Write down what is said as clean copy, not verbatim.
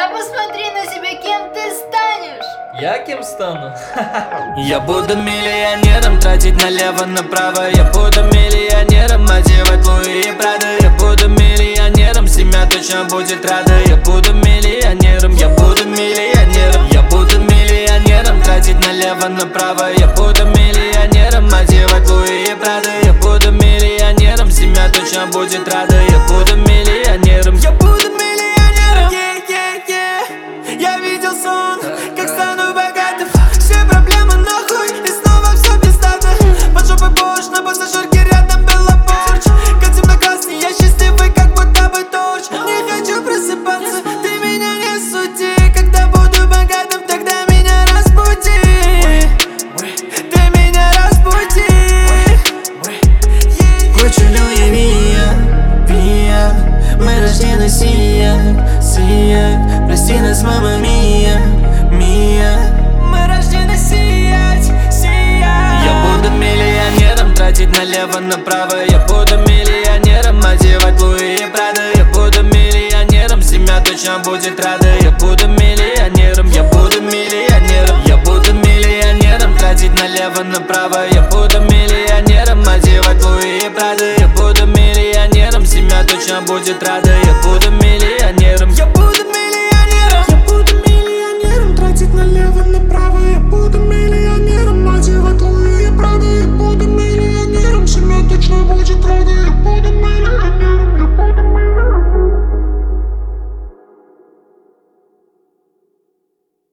Да посмотри на себя, кем ты станешь. Я кем стану? Я буду миллионером, тратить налево-направо. Я буду миллионером, одевать Луи и Прада. Я буду миллионером, семья точно будет рада. Я буду миллионером, я буду миллионером. Я буду миллионером, тратить налево-направо. Я буду миллионером, одевать Луи и Прада. Я буду миллионером, семья точно будет рада. Я буду миллионером, я буду миллионером. Я видел сон, как стану богатым. Все проблемы нахуй, и снова все пиздато. Под жопой Bosch, на пассажирке рядом была Porsche. Как темно-красный, я счастливый, как будто бы торч. Не хочу просыпаться, ты меня не суди. Когда буду богатым, тогда меня разбуди. Ты меня разбуди. Хочу Луи Мия, мы рождены сиять. Прости нас, мама Мия. Мы рождены сиять. Я буду миллионером, тратить налево-направо. Я буду миллионером, одевать Луи и Прада. Я буду миллионером, семья точно будет рада. Я буду миллионером, я буду миллионером. Я буду миллионером, тратить налево-направо. Я